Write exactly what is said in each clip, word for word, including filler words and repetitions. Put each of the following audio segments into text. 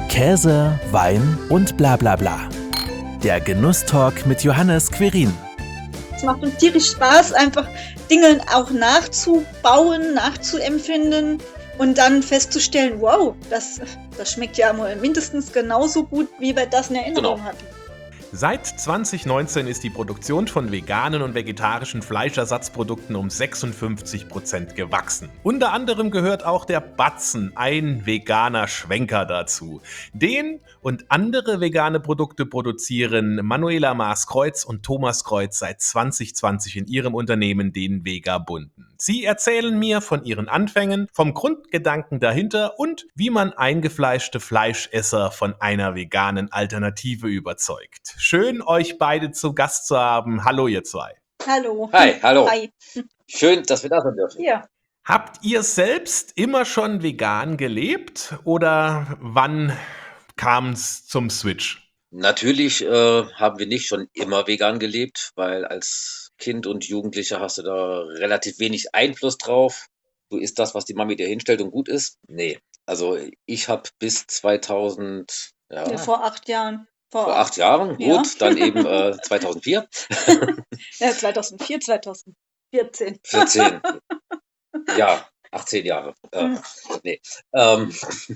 Käse, Wein und bla bla bla. Der Genusstalk mit Johannes Querin. Es macht uns tierisch Spaß, einfach Dinge auch nachzubauen, nachzuempfinden und dann festzustellen, wow, das, das schmeckt ja mindestens genauso gut, wie wir das in Erinnerung Genau. hatten. Seit zwanzig neunzehn ist die Produktion von veganen und vegetarischen Fleischersatzprodukten um sechsundfünfzig Prozent gewachsen. Unter anderem gehört auch der Batzen, ein veganer Schwenker, dazu. Den und andere vegane Produkte produzieren Manuela Maaskreuz und Thomas Kreuz seit zwanzig zwanzig in ihrem Unternehmen, den Vegabunden. Sie erzählen mir von ihren Anfängen, vom Grundgedanken dahinter und wie man eingefleischte Fleischesser von einer veganen Alternative überzeugt. Schön, euch beide zu Gast zu haben. Hallo, ihr zwei. Hallo. Hi, hallo. Hi. Schön, dass wir da sein dürfen. Ja. Habt ihr selbst immer schon vegan gelebt oder wann kam es zum Switch? Natürlich äh, haben wir nicht schon immer vegan gelebt, weil als Kind und Jugendlicher hast du da relativ wenig Einfluss drauf. Du isst das, was die Mami dir hinstellt und gut ist. Nee, also ich habe bis zweitausend, ja, Ja, vor acht Jahren. vor acht Jahren, gut, Ja. dann eben äh, zweitausendvier, Ja, zweitausendvier, zweitausendvierzehn. vierzehn, ja, achtzehn Jahre. Äh, Hm. nee, ähm,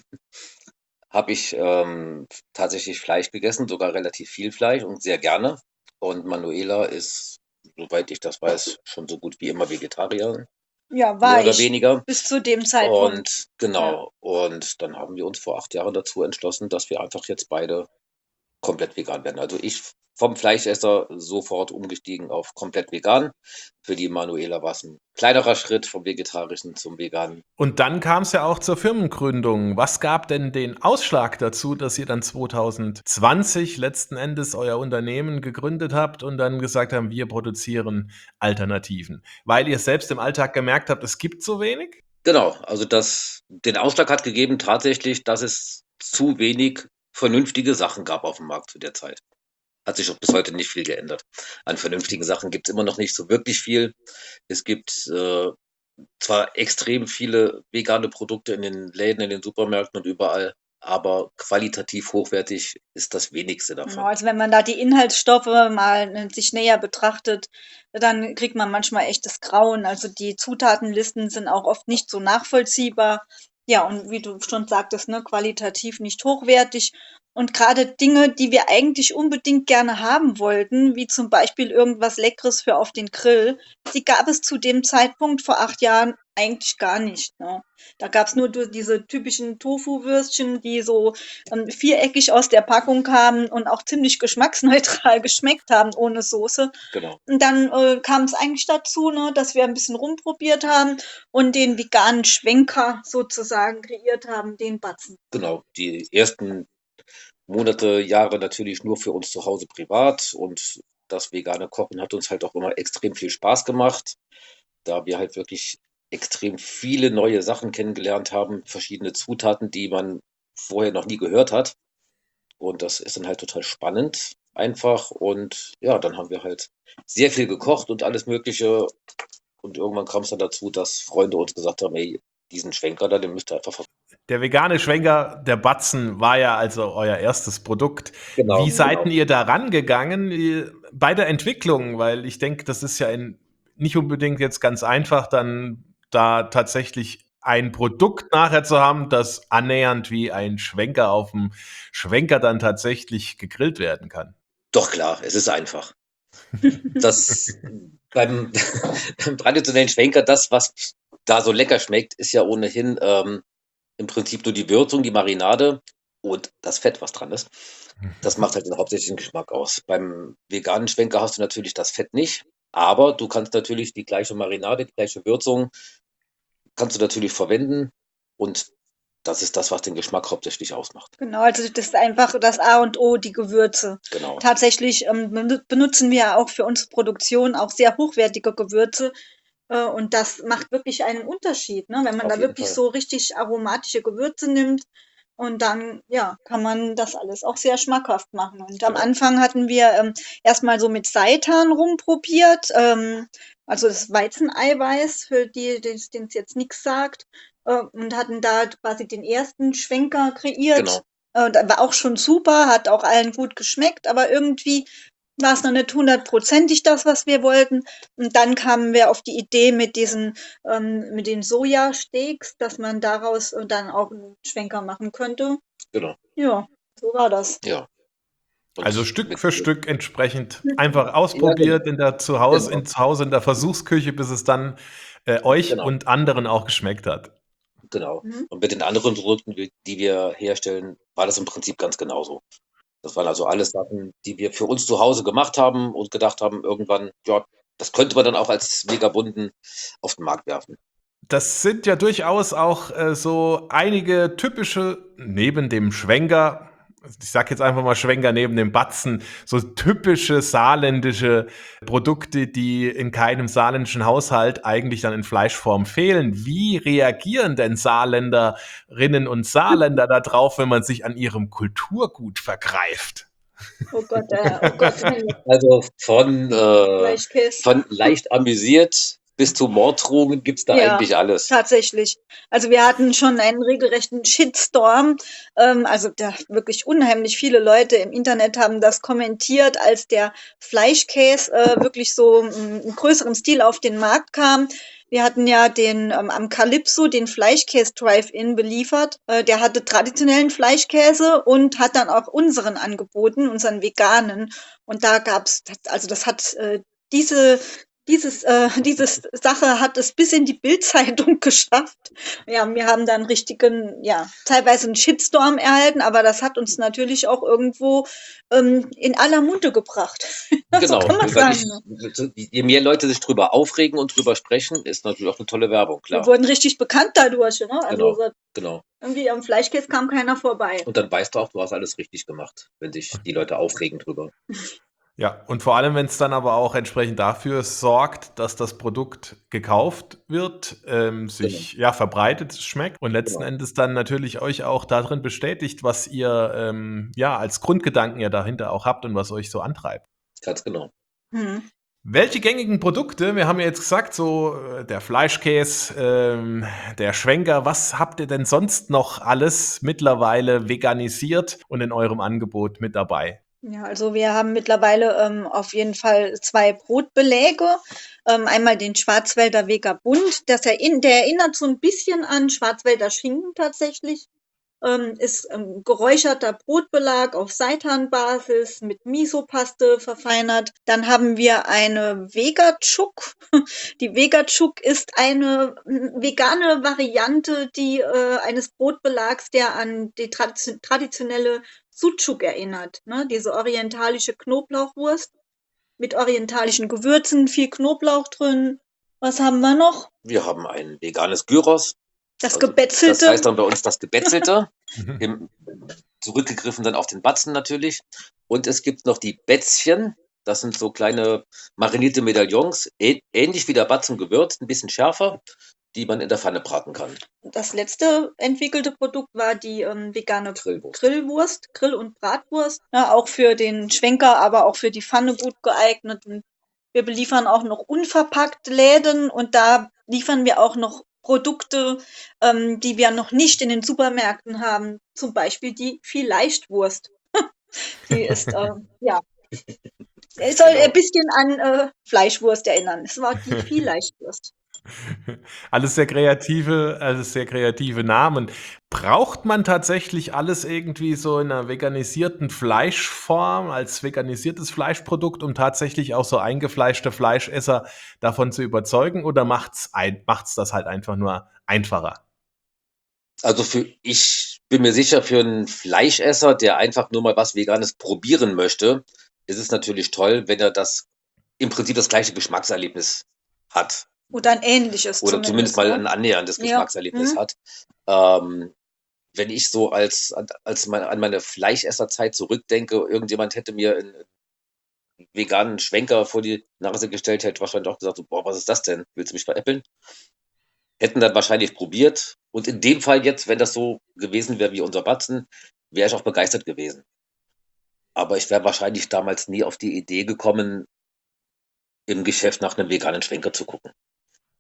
habe ich ähm, tatsächlich Fleisch gegessen, sogar relativ viel Fleisch und sehr gerne. Und Manuela ist, soweit ich das weiß, schon so gut wie immer Vegetarierin, Ja, mehr war oder ich weniger. bis zu dem Zeitpunkt. Und genau, und dann haben wir uns vor acht Jahren dazu entschlossen, dass wir einfach jetzt beide komplett vegan werden. Also ich vom Fleischesser sofort umgestiegen auf komplett vegan. Für die Manuela war es ein kleinerer Schritt vom Vegetarischen zum Veganen. Und dann kam es ja auch zur Firmengründung. Was gab denn den Ausschlag dazu, dass ihr dann zwanzig zwanzig letzten Endes euer Unternehmen gegründet habt und dann gesagt habt, wir produzieren Alternativen? Weil ihr selbst im Alltag gemerkt habt, es gibt so wenig? Genau, also das, den Ausschlag hat gegeben tatsächlich, dass es zu wenig vernünftige Sachen gab auf dem Markt zu der Zeit. Hat sich auch bis heute nicht viel geändert. An vernünftigen Sachen gibt es immer noch nicht so wirklich viel. Es gibt äh, zwar extrem viele vegane Produkte in den Läden, in den Supermärkten und überall, aber qualitativ hochwertig ist das wenigste Genau, davon. also wenn man da die Inhaltsstoffe mal äh, sich näher betrachtet, dann kriegt man manchmal echtes Grauen. Also die Zutatenlisten sind auch oft nicht so nachvollziehbar. Ja, und wie du schon sagtest, ne, qualitativ nicht hochwertig. Und gerade Dinge, die wir eigentlich unbedingt gerne haben wollten, wie zum Beispiel irgendwas Leckeres für auf den Grill, die gab es zu dem Zeitpunkt vor acht Jahren eigentlich gar nicht. Ne? Da gab es nur du- diese typischen Tofu-Würstchen, die so ähm, viereckig aus der Packung kamen und auch ziemlich geschmacksneutral geschmeckt haben, ohne Soße. Genau, Und dann äh, kam es eigentlich dazu, ne, dass wir ein bisschen rumprobiert haben und den veganen Schwenker sozusagen kreiert haben, den Batzen. genau. Die ersten Monate, Jahre natürlich nur für uns zu Hause privat und das vegane Kochen hat uns halt auch immer extrem viel Spaß gemacht, da wir halt wirklich extrem viele neue Sachen kennengelernt haben, verschiedene Zutaten, die man vorher noch nie gehört hat. Und das ist dann halt total spannend einfach. Und ja, dann haben wir halt sehr viel gekocht und alles Mögliche. Und irgendwann kam es dann dazu, dass Freunde uns gesagt haben, ey, diesen Schwenker da, den müsst ihr einfach ver Der vegane Schwenker, der Batzen, war ja also euer erstes Produkt. Genau, Wie seid genau. ihr da rangegangen äh, bei der Entwicklung? Weil ich denke, das ist ja in, nicht unbedingt jetzt ganz einfach, dann da tatsächlich ein Produkt nachher zu haben, das annähernd wie ein Schwenker auf dem Schwenker dann tatsächlich gegrillt werden kann. Doch klar, es ist einfach. Das beim, beim traditionellen Schwenker, das, was da so lecker schmeckt, ist ja ohnehin ähm, im Prinzip nur die Würzung, die Marinade und das Fett, was dran ist. Das macht halt den hauptsächlichen Geschmack aus. Beim veganen Schwenker hast du natürlich das Fett nicht, aber du kannst natürlich die gleiche Marinade, die gleiche Würzung, kannst du natürlich verwenden und das ist das, was den Geschmack hauptsächlich ausmacht. Genau, also das ist einfach das A und O, die Gewürze. Genau, Tatsächlich ähm, benu- benutzen wir ja auch für unsere Produktion auch sehr hochwertige Gewürze. Äh, und das macht wirklich einen Unterschied, ne? Wenn man auf da jeden wirklich Fall. so richtig aromatische Gewürze nimmt. Und dann, ja, kann man das alles auch sehr schmackhaft machen. Und am Genau. Anfang hatten wir ähm, erstmal so mit Seitan rumprobiert, ähm, also das Weizeneiweiß, für die, denen es jetzt nichts sagt, äh, und hatten da quasi den ersten Schwenker kreiert. Genau. Äh, da war auch schon super, hat auch allen gut geschmeckt, aber irgendwie war es noch nicht hundertprozentig das, was wir wollten. Und dann kamen wir auf die Idee mit diesen, ähm, mit den Sojasteaks, dass man daraus äh, dann auch einen Schwenker machen könnte. Genau, Ja, so war das. ja. Also Und Stück mit, für Stück entsprechend einfach ja, genau, ausprobiert in der Zuhause, genau, in zu Hause in der Versuchsküche, bis es dann äh, euch genau, und anderen auch geschmeckt hat. genau. Mhm. Und mit den anderen Produkten, die die wir herstellen, war das im Prinzip ganz genauso. Das waren also alles Sachen, die wir für uns zu Hause gemacht haben und gedacht haben, irgendwann, ja, das könnte man dann auch als Megabunden auf den Markt werfen. Das sind ja durchaus auch äh, so einige typische, neben dem Schwenker, ich sag jetzt einfach mal Schwenker neben dem Batzen, so typische saarländische Produkte, die in keinem saarländischen Haushalt eigentlich dann in Fleischform fehlen. Wie reagieren denn Saarländerinnen und Saarländer darauf, wenn man sich an ihrem Kulturgut vergreift? Oh Gott, äh, oh Gott, Also von, äh, Fleischkäse. von leicht amüsiert bis zu Morddrohungen gibt's da Ja, eigentlich alles. tatsächlich. Also wir hatten schon einen regelrechten Shitstorm. Ähm, also da wirklich unheimlich viele Leute im Internet haben das kommentiert, als der Fleischkäse äh, wirklich so mm, im größeren Stil auf den Markt kam. Wir hatten ja den ähm, am Calypso den Fleischkäse Drive-In beliefert. Äh, der hatte traditionellen Fleischkäse und hat dann auch unseren angeboten, unseren veganen. Und da gab's, also das hat äh, diese dieses, äh, diese Sache hat es bis in die Bild-Zeitung geschafft. Ja, wir haben dann richtigen, ja, teilweise einen Shitstorm erhalten, aber das hat uns natürlich auch irgendwo ähm, in aller Munde gebracht. So Genau, kann man weil sagen. ich, je mehr Leute sich drüber aufregen und drüber sprechen, ist natürlich auch eine tolle Werbung, Wir klar. wurden richtig bekannt dadurch, ne? Also Genau, so, genau. irgendwie am Fleischkäse kam keiner vorbei. Und dann weißt du auch, du hast alles richtig gemacht, wenn sich die Leute aufregen drüber. Ja, und vor allem, wenn es dann aber auch entsprechend dafür sorgt, dass das Produkt gekauft wird, ähm, Genau, sich ja verbreitet, schmeckt und letzten genau, Endes dann natürlich euch auch darin bestätigt, was ihr ähm, ja als Grundgedanken ja dahinter auch habt und was euch so antreibt. ganz genau. Hm. Welche gängigen Produkte, wir haben ja jetzt gesagt, so äh, der Fleischkäse, ähm, der Schwenker, was habt ihr denn sonst noch alles mittlerweile veganisiert und in eurem Angebot mit dabei? Ja, also wir haben mittlerweile ähm, auf jeden Fall zwei Brotbeläge. Ähm, einmal den Schwarzwälder Vegabund. Das erinn der erinnert so ein bisschen an Schwarzwälder Schinken tatsächlich. Ähm, ist ähm, geräucherter Brotbelag auf Seitanbasis mit Misopaste verfeinert. Dann haben wir eine Vegachuk. Die Vegachuk ist eine mm, vegane Variante die äh, eines Brotbelags, der an die tradition traditionelle Sucuk erinnert. Ne? Diese orientalische Knoblauchwurst mit orientalischen Gewürzen, viel Knoblauch drin. Was haben wir noch? Wir haben ein veganes Gyros, Das also das heißt Gebetzelte. dann bei uns das Gebetzelte, Mhm. im, zurückgegriffen dann auf den Batzen natürlich. Und es gibt noch die Bätzchen, das sind so kleine marinierte Medaillons, ä ähnlich wie der Batzen gewürzt, ein bisschen schärfer, die man in der Pfanne braten kann. Das letzte entwickelte Produkt war die ähm, vegane Grillwurst. Grillwurst, Grill- und Bratwurst. Ja, auch für den Schwenker, aber auch für die Pfanne gut geeignet. Und wir beliefern auch noch unverpackt Läden und da liefern wir auch noch Produkte, ähm, die wir noch nicht in den Supermärkten haben. Zum Beispiel die Vielleichtwurst. Die ist, ähm, ja, es soll Genau. ein bisschen an äh, Fleischwurst erinnern. Es war die Vielleichtwurst. Alles sehr kreative, alles sehr kreative Namen. Braucht man tatsächlich alles irgendwie so in einer veganisierten Fleischform, als veganisiertes Fleischprodukt, um tatsächlich auch so eingefleischte Fleischesser davon zu überzeugen, oder macht's ein macht's das halt einfach nur einfacher? Also für ich bin mir sicher, für einen Fleischesser, der einfach nur mal was Veganes probieren möchte, ist es natürlich toll, wenn er das im Prinzip das gleiche Geschmackserlebnis hat Oder ein ähnliches oder zumindest zumindest, mal ne? ein annäherndes Ja. Geschmackserlebnis Mhm. hat. Ähm, wenn ich so als an als mein an meine Fleischesserzeit zurückdenke, irgendjemand hätte mir 'n veganen Schwenker vor die Nase gestellt, hätte ich wahrscheinlich auch gesagt so: „Boah, was ist das denn? Willst du mich veräppeln?“ Hätten dann wahrscheinlich probiert und in dem Fall jetzt, wenn das so gewesen wäre wie unser Batzen, wäre ich auch begeistert gewesen. Aber ich wäre wahrscheinlich damals nie auf die Idee gekommen, im Geschäft nach 'nem veganen Schwenker zu gucken.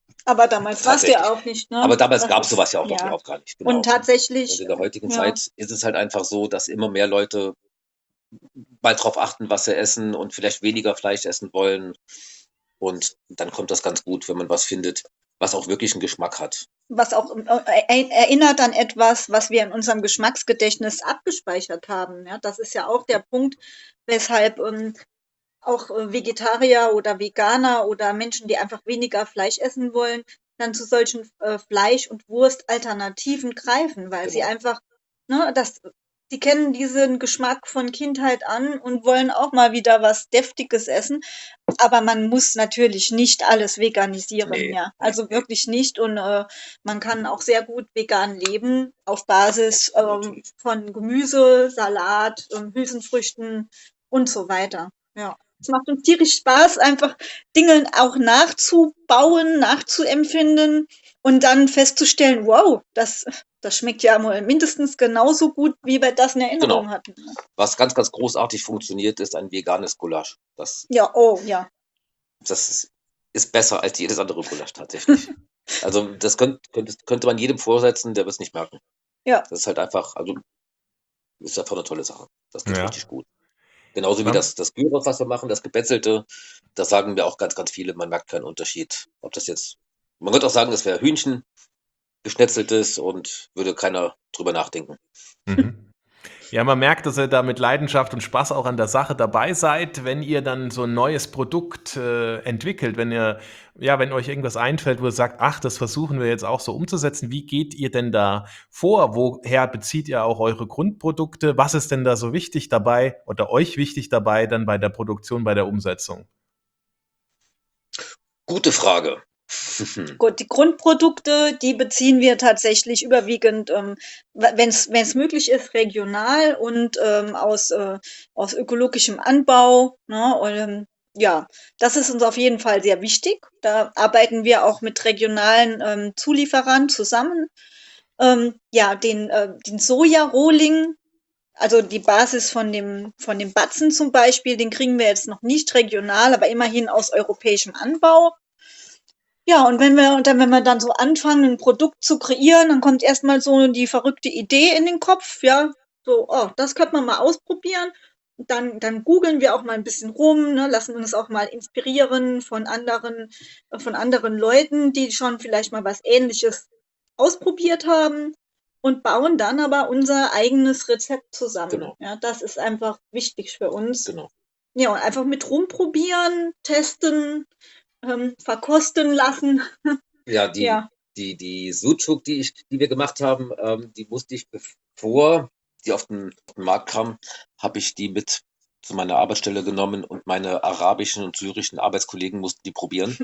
Aber damals war es ja Tatsächlich. auch nicht, ne? Aber damals Das gab es ist sowas ja auch noch ja. überhaupt gar nicht. Und Genau. Und tatsächlich, in der heutigen ja, Zeit ist es halt einfach so, dass immer mehr Leute mal drauf achten, was sie essen und vielleicht weniger Fleisch essen wollen. Und dann kommt das ganz gut, wenn man was findet, was auch wirklich einen Geschmack hat. was auch äh, erinnert an etwas, was wir in unserem Geschmacksgedächtnis abgespeichert haben. Ja, das ist ja auch der Punkt, weshalb ähm, auch äh, Vegetarier oder Veganer oder Menschen, die einfach weniger Fleisch essen wollen, dann zu solchen äh, Fleisch- und Wurstalternativen greifen, weil sie Genau. einfach, ne, das, sie kennen diesen Geschmack von Kindheit an und wollen auch mal wieder was Deftiges essen. Aber man muss natürlich nicht alles veganisieren, Nee, ja. nee, Also nee, wirklich nicht. Und äh, man kann auch sehr gut vegan leben auf Basis ähm, natürlich. von Gemüse, Salat, ähm, Hülsenfrüchten und so weiter. Ja. Es macht uns tierisch Spaß, einfach Dinge auch nachzubauen, nachzuempfinden und dann festzustellen, wow, das, das schmeckt ja mal mindestens genauso gut, wie wir das in Erinnerung Genau. hatten. Was ganz, ganz großartig funktioniert, ist ein veganes Gulasch. Das, Ja, oh, ja. das ist, ist besser als jedes andere Gulasch tatsächlich. Also das könnt, könnte, könnte man jedem vorsetzen, der wird es nicht merken. Ja. Das ist halt einfach, also ist einfach eine tolle Sache. Das geht Ja. richtig gut. Genauso wie Man- das, das Gyros, was wir machen, das Gebetzelte, das sagen mir auch ganz, ganz viele, man merkt keinen Unterschied. Ob das jetzt, man könnte auch sagen, das wäre Hühnchen, geschnetzeltes und würde keiner drüber nachdenken. Mhm. Ja, man merkt, dass ihr da mit Leidenschaft und Spaß auch an der Sache dabei seid, wenn ihr dann so ein neues Produkt äh, entwickelt, wenn ihr, ja, wenn euch irgendwas einfällt, wo ihr sagt, ach, das versuchen wir jetzt auch so umzusetzen. Wie geht ihr denn da vor? Woher bezieht ihr auch eure Grundprodukte? Was ist denn da so wichtig dabei oder euch wichtig dabei dann bei der Produktion, bei der Umsetzung? Gute Frage. Gut, die Grundprodukte, die beziehen wir tatsächlich überwiegend, ähm, wenn es möglich ist, regional und ähm, aus, äh, aus ökologischem Anbau. Ne? Und, ähm, ja, das ist uns auf jeden Fall sehr wichtig. Da arbeiten wir auch mit regionalen ähm, Zulieferern zusammen. Ähm, ja, den, äh, den Soja-Rohling, also die Basis von dem, von dem Batzen zum Beispiel, den kriegen wir jetzt noch nicht regional, aber immerhin aus europäischem Anbau. Ja, und wenn wir und dann wenn wir dann so anfangen, ein Produkt zu kreieren, dann kommt erst mal so die verrückte Idee in den Kopf, ja, so: „Oh, das könnte man mal ausprobieren.“ Dann dann googeln wir auch mal ein bisschen rum, ne, lassen uns auch mal inspirieren von anderen äh, von anderen Leuten, die schon vielleicht mal was Ähnliches ausprobiert haben und bauen dann aber unser eigenes Rezept zusammen. Genau. Ja, das ist einfach wichtig für uns. Genau. Ja, und einfach mit rumprobieren, testen, ähm, verkosten lassen. Ja, die, Ja. die, die Sucuk, die ich, die wir gemacht haben, ähm, die musste ich, bevor die auf den, auf den Markt kam, habe ich die mit zu meiner Arbeitsstelle genommen und meine arabischen und syrischen Arbeitskollegen mussten die probieren.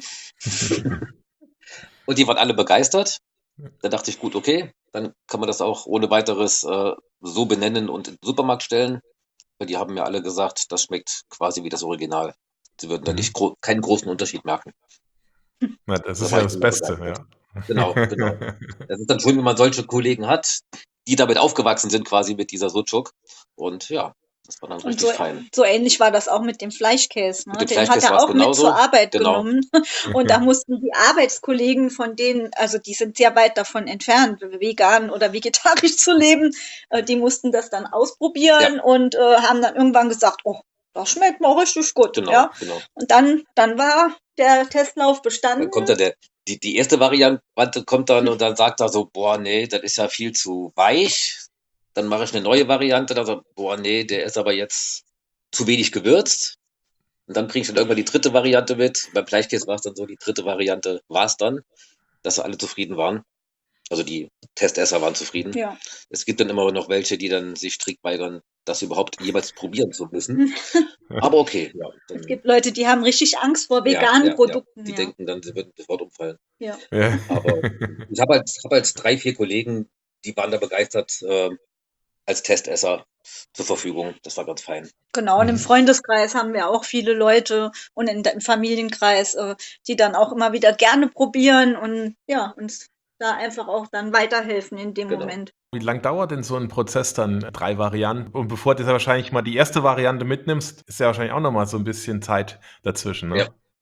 Und die waren alle begeistert. Da dachte ich, gut, okay, dann kann man das auch ohne weiteres äh, so benennen und in den Supermarkt stellen. Weil die haben mir alle gesagt, das schmeckt quasi wie das Original. Sie würden da nicht gro keinen großen Unterschied merken. Na, das Da ist war ja ich das dann auch Beste, begeistert. ja. Genau, genau. Das ist dann schön, wenn man solche Kollegen hat, die damit aufgewachsen sind, quasi mit dieser Sucuk. Und ja, das war dann Und richtig so, fein. so ähnlich war das auch mit dem Fleischkäse. Mit Ne? dem Den hat Fleischkäse er war es auch mit zur genauso. Arbeit Genau. genommen. Und da mussten die Arbeitskollegen von denen, also die sind sehr weit davon entfernt, vegan oder vegetarisch zu leben, äh, die mussten das dann ausprobieren Ja, und äh, haben dann irgendwann gesagt, oh, das schmeckt mal richtig gut. genau, Ja? genau. Und dann, dann war der Testlauf Dann bestanden. kommt da der, die, die erste Variante kommt dann und dann sagt er so, boah, nee, das ist ja viel zu weich. Dann mache ich eine neue Variante, dann so, boah, nee, der ist aber jetzt zu wenig gewürzt. Und dann bringe ich dann irgendwann die dritte Variante mit. Beim Fleischkäse war es dann so, die dritte Variante war es dann, dass sie alle zufrieden waren. Also die Testesser waren zufrieden. Ja. Es gibt dann immer noch welche, die dann sich strikt weigern, das überhaupt jemals probieren zu müssen. Aber okay, ja. Es Dann, gibt Leute, die haben richtig Angst vor ja, veganen ja, ja. Produkten. Die Ja. denken dann, sie würden sofort umfallen. Ja. Ja. Aber ich habe halt, hab halt drei, vier Kollegen, die waren da begeistert äh, als Testesser zur Verfügung. Das war ganz fein. Genau, und im Mhm. Freundeskreis haben wir auch viele Leute und in, im Familienkreis, äh, die dann auch immer wieder gerne probieren und ja, uns da einfach auch dann weiterhelfen in dem Genau. Moment. Wie lang dauert denn so ein Prozess dann? Drei Varianten. Und bevor du ja wahrscheinlich mal die erste Variante mitnimmst, ist ja wahrscheinlich auch noch mal so ein bisschen Zeit dazwischen, Ja. ne?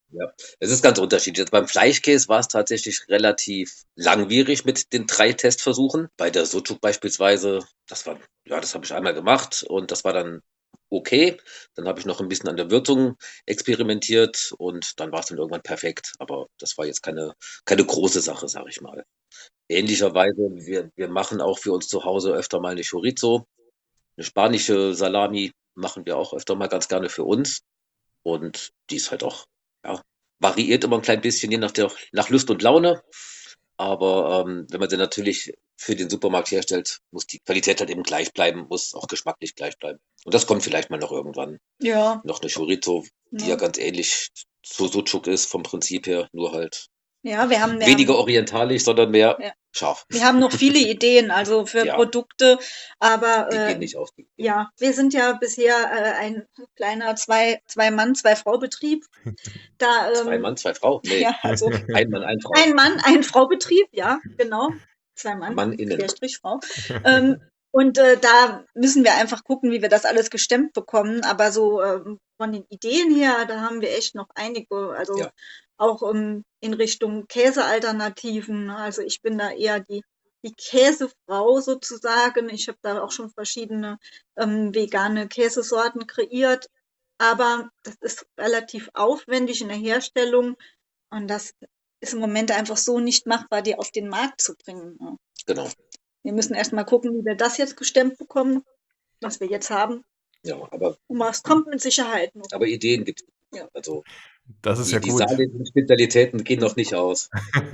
Ja, es ist ganz unterschiedlich. Jetzt beim Fleischkäse war es tatsächlich relativ langwierig mit den drei Testversuchen. Bei der Sucuk beispielsweise, das war, ja, das habe ich einmal gemacht und das war dann okay. Dann habe ich noch ein bisschen an der Würzung experimentiert und dann war es dann irgendwann perfekt. Aber das war jetzt keine, keine große Sache, sage ich mal. Ähnlicherweise, wir, wir machen auch für uns zu Hause öfter mal eine Chorizo. Eine spanische Salami machen wir auch öfter mal ganz gerne für uns. Und die ist halt auch, ja, variiert immer ein klein bisschen, je nach der nach Lust und Laune. Aber, ähm, wenn man sie natürlich für den Supermarkt herstellt, muss die Qualität halt eben gleich bleiben, muss auch geschmacklich gleich bleiben. Und das kommt vielleicht mal noch irgendwann. Ja, Noch eine Chorizo, die ja ne? ganz ähnlich zu Sucuk ist vom Prinzip her, nur halt Ja, wir haben wir weniger haben orientalisch, sondern mehr ja. scharf. Wir haben noch viele Ideen, also für Ja, Produkte, aber die gehen äh, nicht aus. Die Ideen. ja, wir sind ja bisher äh, ein kleiner zwei, zwei Mann, zwei Frau Betrieb. Da Zwei ähm, Mann, zwei Frau? Nee, ja, also ein Mann, ein Frau. ein Mann, ein Frau Betrieb, ja, genau. Zwei Mann, Mann innen. Querstrich Frau. Ähm, und äh, da müssen wir einfach gucken, wie wir das alles gestemmt bekommen. Aber so ähm, von den Ideen her, da haben wir echt noch einige, also Ja, auch ähm, in Richtung Käsealternativen. Also ich bin da eher die, die Käsefrau sozusagen. Ich habe da auch schon verschiedene ähm, vegane Käsesorten kreiert. Aber das ist relativ aufwendig in der Herstellung und das ist im Moment einfach so nicht machbar, die auf den Markt zu bringen. Ja. genau. Wir müssen erst mal gucken, wie wir das jetzt gestemmt bekommen, was wir jetzt haben. Ja, aber Und was kommt mit Sicherheit noch. aber Ideen gibt's. Ja. Also, Das ist die ja die gut. saarländischen Spezialitäten gehen noch nicht aus.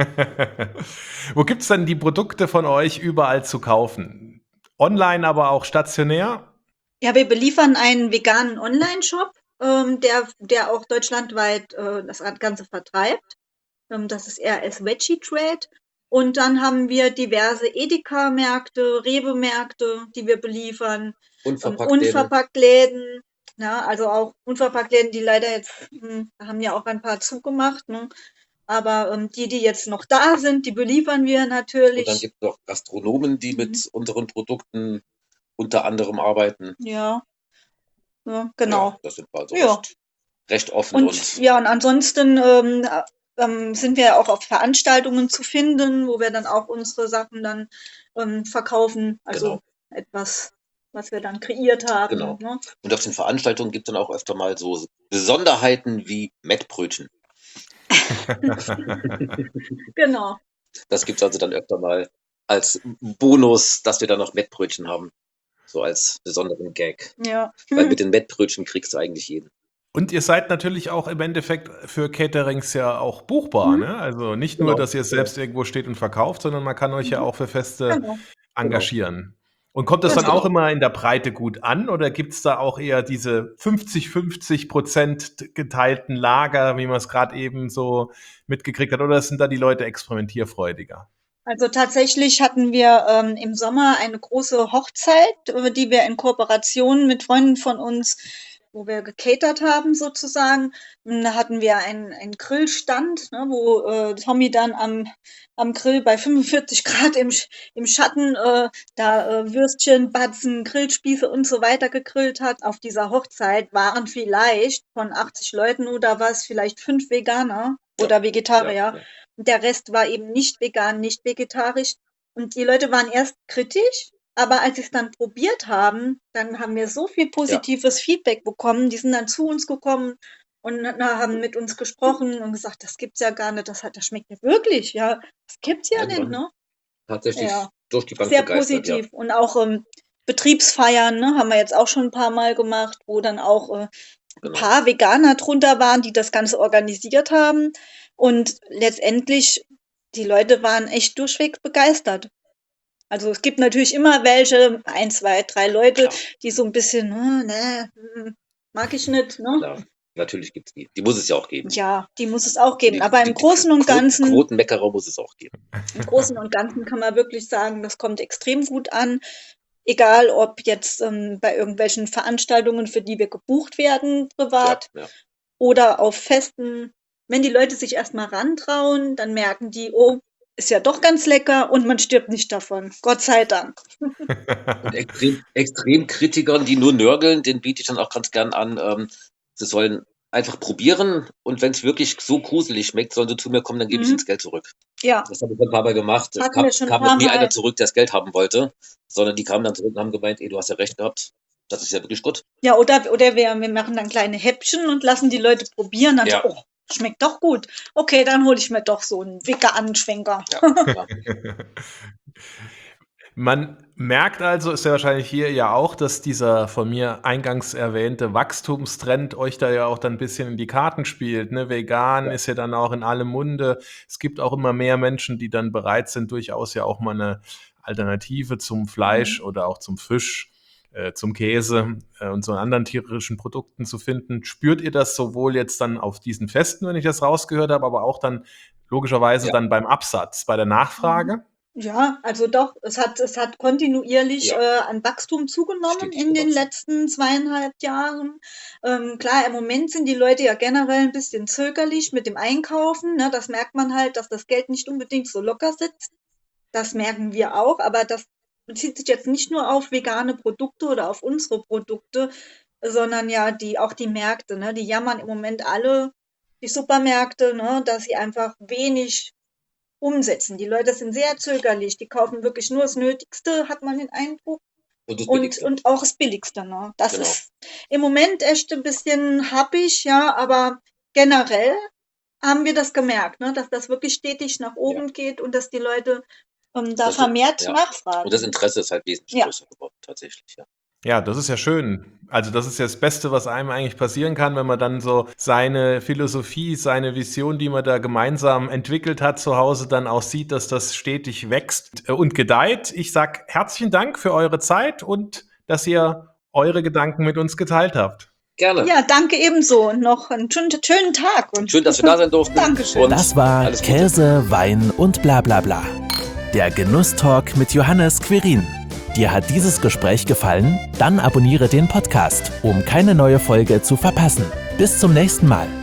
Wo gibt's denn die Produkte von euch überall zu kaufen? Online, aber auch stationär? Ja, wir beliefern einen veganen Online-Shop, ähm, der, der auch deutschlandweit äh, das Ganze vertreibt. Ähm, das ist R S Veggie Trade. Und dann haben wir diverse Edeka-Märkte, Rewe-Märkte, die wir beliefern, ähm, Unverpackt Läden. Unverpacktläden, ja, also auch Unverpacktläden, die leider jetzt, hm, haben ja auch ein paar zugemacht, ne? Aber ähm, die, die jetzt noch da sind, die beliefern wir Und dann natürlich. gibt's noch Gastronomen, die Mhm. mit unseren Produkten unter anderem arbeiten. Ja, ja, Ja, genau. das sind wir also Ja. recht, recht offen Und und ja, und ansonsten ähm, äh, ähm, sind wir auch auf Veranstaltungen zu finden, wo wir dann auch unsere Sachen dann ähm, verkaufen. Also genau, etwas, was wir dann kreiert haben. genau. Ne? Und auf den Veranstaltungen gibt's dann auch öfter mal so Besonderheiten wie Mettbrötchen. Genau. Das gibt's also dann öfter mal als Bonus, dass wir dann noch Mettbrötchen haben, so als besonderen Gag. Ja. Weil mit den Mettbrötchen kriegst du eigentlich jeden. Und ihr seid natürlich auch im Endeffekt für Caterings ja auch buchbar, Mhm. ne? Also nicht nur, Genau, dass ihr es genau, selbst irgendwo steht und verkauft, sondern man kann euch ja Mhm. auch für Feste Genau. genau, engagieren. Und kommt das ganz dann Genau. auch genau. immer in der Breite gut an oder gibt's da auch eher diese fünfzig fünfzig Prozent geteilten Lager, wie man es gerade eben so mitgekriegt hat, oder sind da die Leute experimentierfreudiger? Also tatsächlich hatten wir ähm, im Sommer eine große Hochzeit, äh, die wir in Kooperation mit Freunden von uns, wo wir gecatert haben sozusagen. Und da hatten wir einen, einen Grillstand, ne, wo äh, Tommy dann am, am Grill bei fünfundvierzig Grad im, Sch- im Schatten äh, da äh, Würstchen, Batzen, Grillspieße und so weiter gegrillt hat. Auf dieser Hochzeit waren vielleicht von achtzig Leuten oder was, vielleicht fünf Veganer Ja, oder ja, Vegetarier. ja. Und der Rest war eben nicht vegan, nicht vegetarisch. Und die Leute waren erst kritisch, aber als sie es dann probiert haben, dann haben wir so viel Ja, positives Feedback bekommen. Die sind dann zu uns gekommen und na, haben mit uns gesprochen und gesagt, das gibt's ja gar nicht, das hat, das schmeckt ja wirklich, ja, das gibt's ja ja, die nicht, waren ne? tatsächlich Ja, durch die Bank sehr begeistert, ja. positiv. Und auch ähm, Betriebsfeiern, ne, haben wir jetzt auch schon ein paar Mal gemacht, wo dann auch äh, ein Genau. paar Veganer drunter waren, die das Ganze organisiert haben. Und letztendlich, die Leute waren echt durchweg begeistert. Also es gibt natürlich immer welche, ein, zwei, drei Leute, Klar, die so ein bisschen, hm, ne, hm, mag ich nicht, ne? klar. Natürlich gibt's die. Die muss es ja auch geben. Ja, die muss es auch Und geben. die, Aber im die, die Großen und Quoten, Ganzen, Quotenmeckerer muss es auch geben. im Großen und Ganzen kann man wirklich sagen, das kommt extrem gut an. Egal, ob jetzt ähm, bei irgendwelchen Veranstaltungen, für die wir gebucht werden, Ja, privat, ja. oder auf Festen. Wenn die Leute sich erstmal rantrauen, dann merken die, oh, ist ja doch ganz lecker und man stirbt nicht davon. Gott sei Dank. Und extrem, extrem Kritikern, die nur nörgeln, den biete ich dann auch ganz gern an. Ähm, sie sollen einfach probieren und wenn es wirklich so gruselig schmeckt, sollen sie zu mir kommen, dann gebe ich Mhm. ihnen das Geld zurück. Ja, Das habe ich ein paar Mal gemacht. Es hatten kam, wir schon ein kam paar noch nie Mal. einer zurück, der das Geld haben wollte, sondern die kamen dann zurück und haben gemeint, ey, du hast ja recht gehabt. Das ist ja wirklich gut. Ja, oder, oder wir, wir machen dann kleine Häppchen und lassen die Leute probieren. Dann Ja. so, oh, schmeckt doch gut. Okay, dann hole ich mir doch so einen veganen Schwenker. Ja, ja. Man merkt also, ist ja wahrscheinlich hier ja auch, dass dieser von mir eingangs erwähnte Wachstumstrend euch da ja auch dann ein bisschen in die Karten spielt. Ne? Vegan Ja. ist ja dann auch in allem Munde. Es gibt auch immer mehr Menschen, die dann bereit sind, durchaus ja auch mal eine Alternative zum Fleisch Mhm. oder auch zum Fisch, äh, zum Käse äh, und so anderen tierischen Produkten zu finden. Spürt ihr das sowohl jetzt dann auf diesen Festen, wenn ich das rausgehört habe, aber auch dann logischerweise Ja. dann beim Absatz, bei der Nachfrage? Ja, also doch, es hat, es hat kontinuierlich Ja. äh, an Wachstum zugenommen Stetig in den gewachsen. letzten zweieinhalb Jahren. Ähm, klar, im Moment sind die Leute ja generell ein bisschen zögerlich mit dem Einkaufen. Ne? Das merkt man halt, dass das Geld nicht unbedingt so locker sitzt. Das merken wir auch, aber das bezieht sich jetzt nicht nur auf vegane Produkte oder auf unsere Produkte, sondern ja die auch die Märkte. Ne? Die jammern im Moment alle, die Supermärkte, ne? Dass sie einfach wenig umsetzen. Die Leute sind sehr zögerlich, die kaufen wirklich nur das Nötigste, hat man den Eindruck. Und das Und, Billigste. und auch das Billigste. Ne? Das Genau. ist im Moment echt ein bisschen happig, ja, aber generell haben wir das gemerkt, ne? Dass das wirklich stetig nach oben geht und dass die Leute ähm, da Das ist- vermehrt ja. nachfragen. Und das Interesse ist halt wesentlich Ja. größer geworden, tatsächlich. Ja. Ja, das ist ja schön. Also das ist ja das Beste, was einem eigentlich passieren kann, wenn man dann so seine Philosophie, seine Vision, die man da gemeinsam entwickelt hat zu Hause, dann auch sieht, dass das stetig wächst und gedeiht. Ich sag herzlichen Dank für eure Zeit und dass ihr eure Gedanken mit uns geteilt habt. Gerne. Ja, danke ebenso. Und noch einen schönen, schönen Tag. Und Schön, dass wir da sein durften. Dankeschön. Und Das war alles Gute. Käse, Wein und bla bla bla. Der Genusstalk mit Johannes Quirin. Dir hat dieses Gespräch gefallen? Dann abonniere den Podcast, um keine neue Folge zu verpassen. Bis zum nächsten Mal.